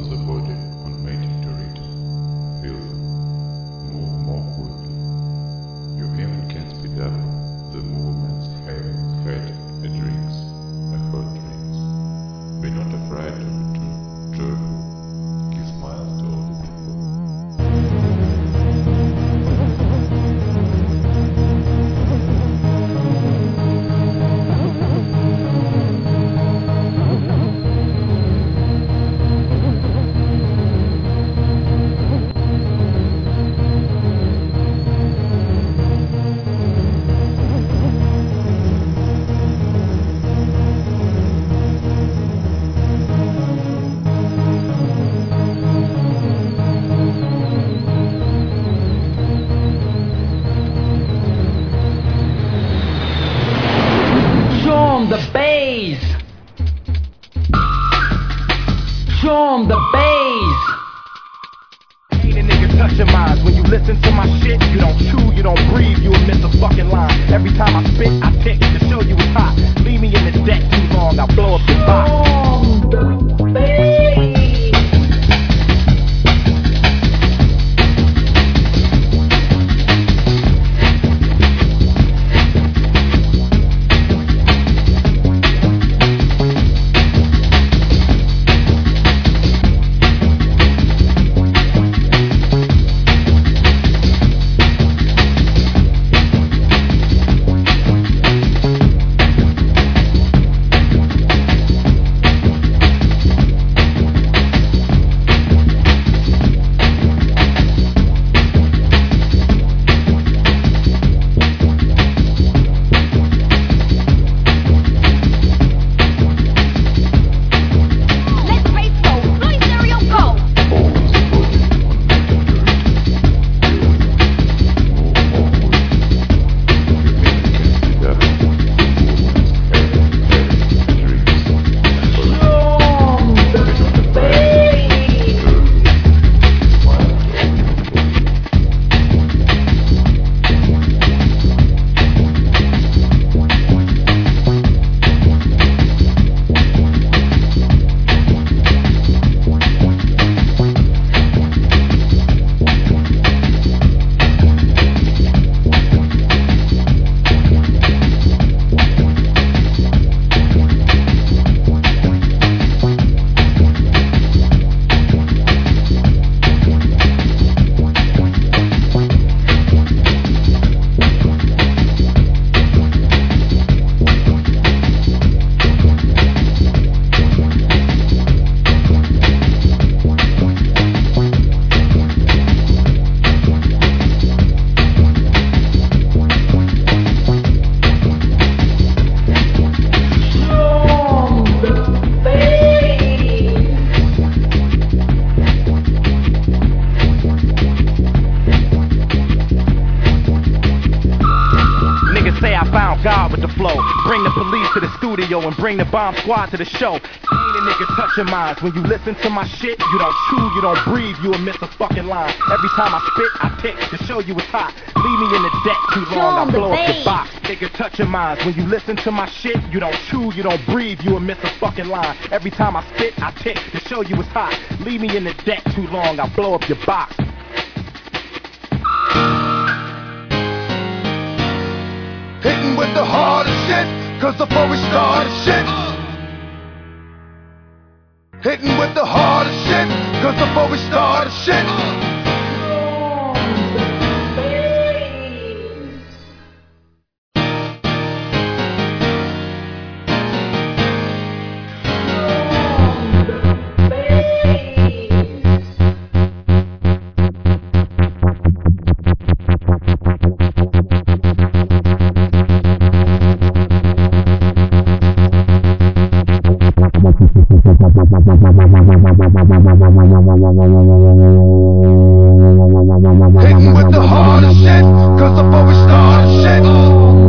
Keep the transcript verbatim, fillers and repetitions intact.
Turn the body on mating to rhythm. Feel them. Move more quickly. You even can speed up the movements having had a drinks, a hot drinks. Be not afraid to be too joyful. Give smiles to all the people. The bass. Show 'em the bass. Ain't a nigga touching minds. When you listen to my shit, you don't chew, you don't breathe, you'll miss a fucking line. Every time I spit, I tick to show you it's hot. Leave me in the deck too long, I'll blow up your box. The bass. God with the flow. Bring the police to the studio and bring the bomb squad to the show. Ain't a nigga touching minds. When you listen to my shit, you don't chew, you don't breathe, you'll miss a fucking line. Every time I spit, I tick to show you it's hot. Leave me in the deck too long, I'll blow up your box. Nigga touching minds. When you listen to my shit, you don't chew, you don't breathe, you'll miss a fucking line. Every time I spit, I tick to show you it's hot. Leave me in the deck too long, I'll blow up your box. Hitting with the hardest shit, cause before we started shit. Hitting with the hardest shit, cause before we started shit. Hitting with the hardest shit, cause before we started shit.